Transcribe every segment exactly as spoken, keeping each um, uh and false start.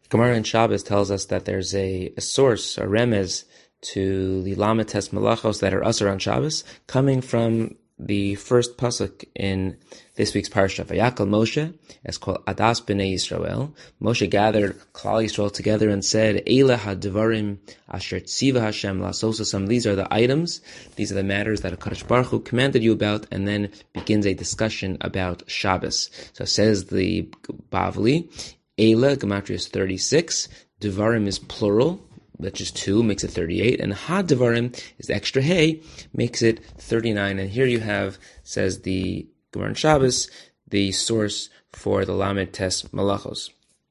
Gemara in Shabbos tells us that there's a, a source, a remez, to the Lamites Malachos that are usher on Shabbos, coming from the first pasuk in this week's parsha. Vayakal Moshe, it's called Adas B'nai Yisrael. Moshe gathered Klal Yisrael together and said, Eila hadvarim asher tziva Hashem lasosasam. These are the items, these are the matters that HaKadosh Baruch Hu commanded you about, and then begins a discussion about Shabbos. So says the Bavli, Eila, Gematria is thirty-six, Devarim is plural, which is two, makes it thirty-eight, and had devarim is extra hey, makes it thirty-nine. And here you have, says the Gemara in Shabbos, the source for the Lamed Tes Malachos.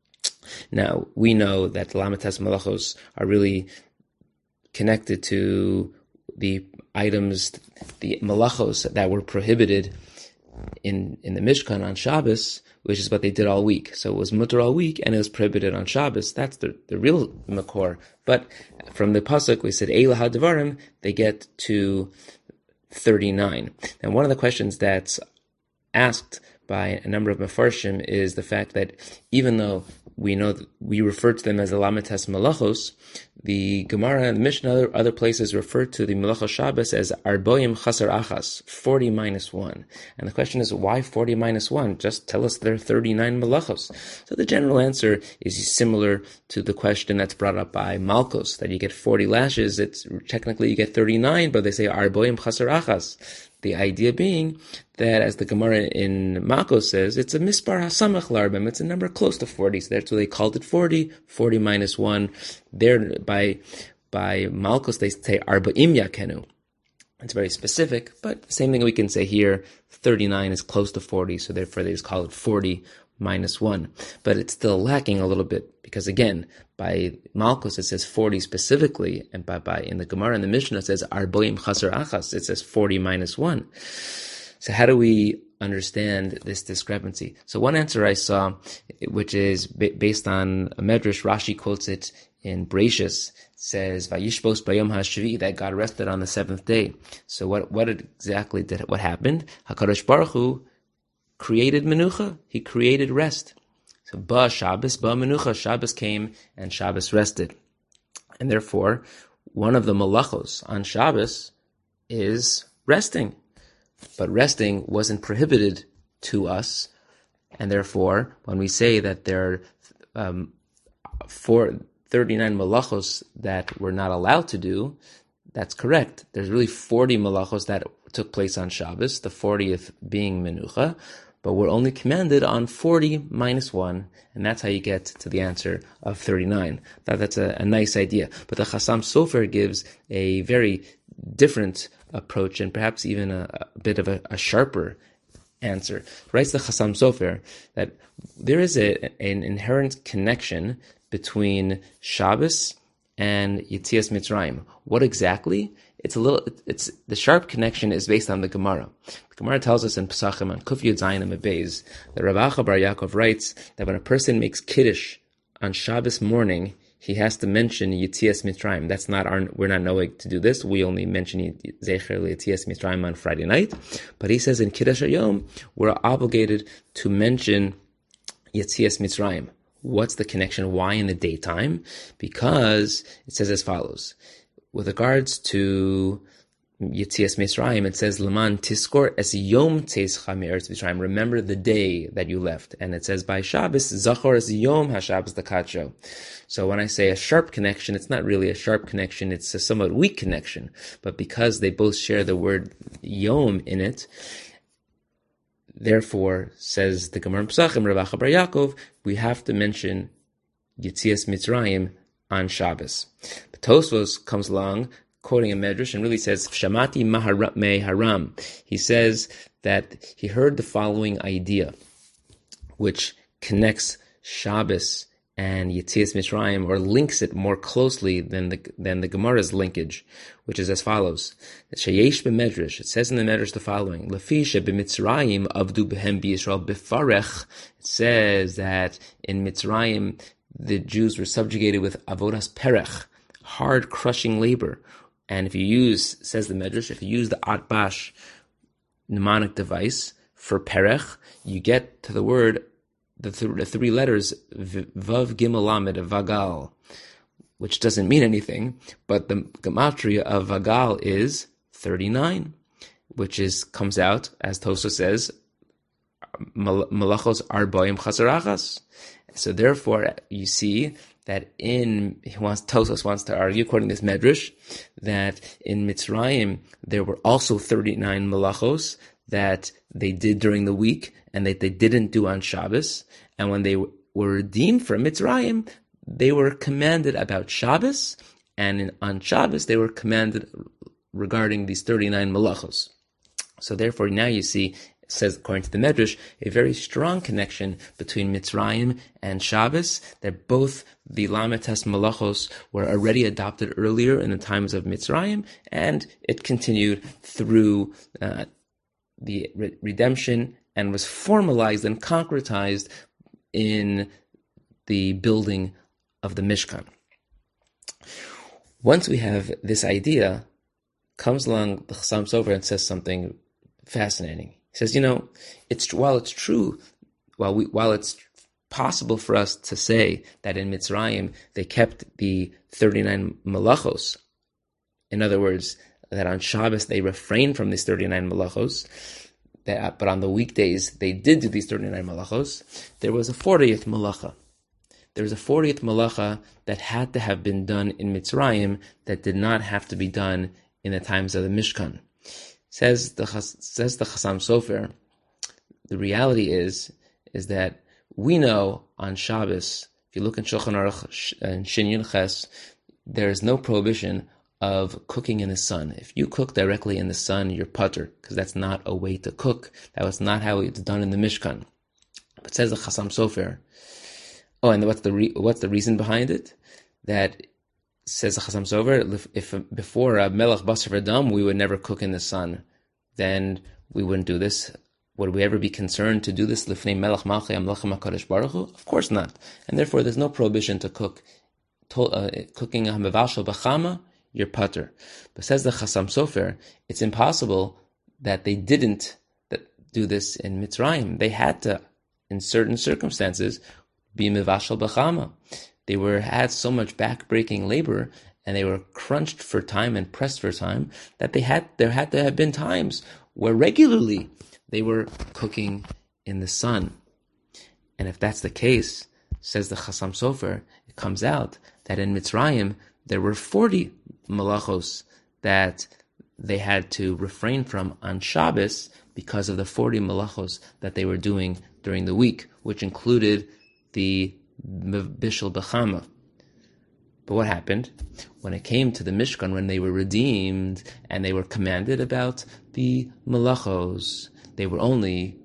Now, we know that the Lamed Tes Malachos are really connected to the items, the Malachos that were prohibited in, in the Mishkan on Shabbos, which is what they did all week. So it was mutter all week, and it was prohibited on Shabbos. That's the, the real makor. But from the pasuk, we said, Eila hadvarim, they get to thirty-nine. And one of the questions that's asked by a number of Mefarshim is the fact that even though we know that we refer to them as the Lamed Tes Malachos, the Gemara and the Mishnah and other, other places refer to the Malachos Shabbos as Arboim Chasar Achas, forty minus one. And the question is, why forty minus one? Just tell us there are thirty-nine Malachos. So the general answer is similar to the question that's brought up by Malkos, that you get forty lashes. It's technically you get thirty-nine, but they say Arboim Chasar Achas. The idea being that, as the Gemara in Makos says, it's a mispar hasamach larbim. It's a number close to forty. So that's why they called it forty. forty minus one. There, by by Malkos, they say arba'im yakenu. It's very specific, but the same thing we can say here. thirty-nine is close to forty, so therefore they just call it forty minus one. But it's still lacking a little bit, because again, by Malkos it says forty specifically, and by, by in the Gemara and the Mishnah it says Arboim Chasar Achas, it says forty minus one. So how do we understand this discrepancy? So one answer I saw, which is based on a Medrash, Rashi quotes it in Bereshis, says Vayishbos Bayom HaShvi, that God rested on the seventh day. So what what exactly did what happened? HaKadosh Baruch Hu created menucha. He created rest. So ba Shabbos, ba menucha. Shabbos came and Shabbos rested, and therefore one of the malachos on Shabbos is resting. But resting wasn't prohibited to us, and therefore when we say that there are um, four, thirty-nine malachos that we're not allowed to do, that's correct. There's really forty malachos that took place on Shabbos, the fortieth being menucha, but we're only commanded on forty minus one, and that's how you get to the answer of thirty-nine. That, that's a, a nice idea. But the Chassam Sofer gives a very different approach, and perhaps even a, a bit of a, a sharper answer. Writes the Chassam Sofer that there is a, an inherent connection between Shabbos and Yetzias Mitzrayim. What exactly? It's a little. It's the sharp connection is based on the Gemara. The Gemara tells us in Pesachim on Kuf Yud Zayin and Beis that Rav Acha Bar Yaakov writes that when a person makes kiddush on Shabbos morning, he has to mention Yetzias Mitzrayim. That's not our. We're not knowing to do this. We only mention Zecher Yetzias Mitzrayim on Friday night. But he says in Kiddush Hayom we're obligated to mention Yetzias Mitzrayim. What's the connection? Why in the daytime? Because it says as follows. With regards to Yetzias Mitzrayim, it says, Leman Tiskor es Yom Tzeischa Me'eretz Mitzrayim. Remember the day that you left. And it says by Shabbos, Zachor es Yom HaShabbos Dakacho. So when I say a sharp connection, it's not really a sharp connection, it's a somewhat weak connection. But because they both share the word Yom in it, therefore, says the Gemara Pesachim, Rav Acha Bar Yaakov, we have to mention Yetzias Mitzrayim on Shabbos. But Tosfos comes along, quoting a medrash, and really says, Shamati me haram. He says that he heard the following idea, which connects Shabbos and Yetzias Mitzrayim, or links it more closely than the than the Gemara's linkage, which is as follows. Sheyesh b'medrash, it says in the medrash the following, Lefi sheb'Mitzrayim avdu behem b'Yisrael b'farech. It says that in Mitzrayim, the Jews were subjugated with avodas perech, hard crushing labor. And if you use, says the Medrash, if you use the atbash mnemonic device for perech, you get to the word the, th- the three letters Vav Gimel Lamed of Vagal, which doesn't mean anything, but the gematria of Vagal is thirty-nine, which is comes out, as Tosa says, Malachos Arboim Chasarachas. So therefore, you see that in, he wants, Tosos wants to argue, according to this Medrash, that in Mitzrayim, there were also thirty-nine malachos that they did during the week, and that they didn't do on Shabbos. And when they were redeemed from Mitzrayim, they were commanded about Shabbos, and in, on Shabbos, they were commanded regarding these thirty-nine malachos. So therefore, now you see, it says, according to the Medrash, a very strong connection between Mitzrayim and Shabbos, that both the Lametes Malachos were already adopted earlier in the times of Mitzrayim, and it continued through uh, the re- redemption and was formalized and concretized in the building of the Mishkan. Once we have this idea, comes along the Chassam Sofer and says something fascinating. He says, you know, it's while it's true, while we while it's possible for us to say that in Mitzrayim they kept the thirty-nine malachos, in other words, that on Shabbos they refrained from these thirty-nine malachos, that, but on the weekdays they did do these thirty-nine malachos, there was a fortieth malacha. There was a fortieth malacha that had to have been done in Mitzrayim that did not have to be done in the times of the Mishkan. Says the says the Chassam Sofer, the reality is is that we know on Shabbos, if you look in Shulchan Aruch and Shin Yud Ches, there is no prohibition of cooking in the sun. If you cook directly in the sun, you're putter, because that's not a way to cook. That was not how it's done in the Mishkan. But says the Chassam Sofer, oh, and what's the re, what's the reason behind it? That says the Chassam Sofer, if, if before uh, Melech Basar V'Dam we would never cook in the sun, then we wouldn't do this. Would we ever be concerned to do this? Lifnei Melech Malchei Amlechem HaKadosh Baruch Hu? Of course not. And therefore, there's no prohibition to cook. To, uh, cooking a mevashel b'chama, you're putter. But says the Chassam Sofer, it's impossible that they didn't do this in Mitzrayim. They had to, in certain circumstances, be mevashel b'chama. They were had so much back-breaking labor, and they were crunched for time and pressed for time, that they had there had to have been times where regularly they were cooking in the sun. And if that's the case, says the Chassam Sofer, it comes out that in Mitzrayim there were forty malachos that they had to refrain from on Shabbos because of the forty malachos that they were doing during the week, which included the Bishul B'chama. But what happened? When it came to the Mishkan, when they were redeemed and they were commanded about the malachos, they were only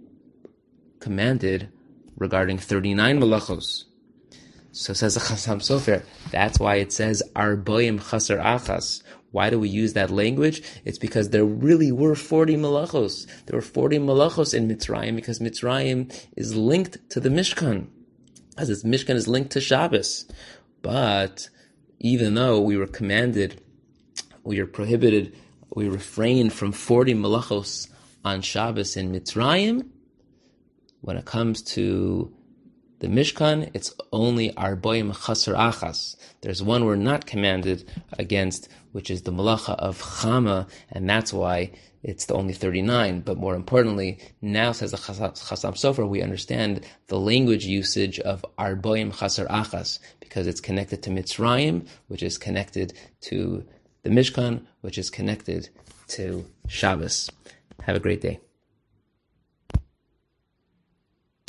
commanded regarding thirty-nine malachos. So says the Chassam Sofer, that's why it says Arboim Chasar Achas. Why do we use that language? It's because there really were forty malachos. There were forty malachos in Mitzrayim because Mitzrayim is linked to the Mishkan, as this Mishkan is linked to Shabbos. But even though we were commanded, we are prohibited, we refrained from forty malachos on Shabbos in Mitzrayim, when it comes to the Mishkan, it's only Arboim Chasar Achas. There's one we're not commanded against, which is the Malacha of Chama, and that's why it's the only thirty-nine. But more importantly, now, says the Chassam Sofer, we understand the language usage of Arboim Chasar Achas, because it's connected to Mitzrayim, which is connected to the Mishkan, which is connected to Shabbos. Have a great day.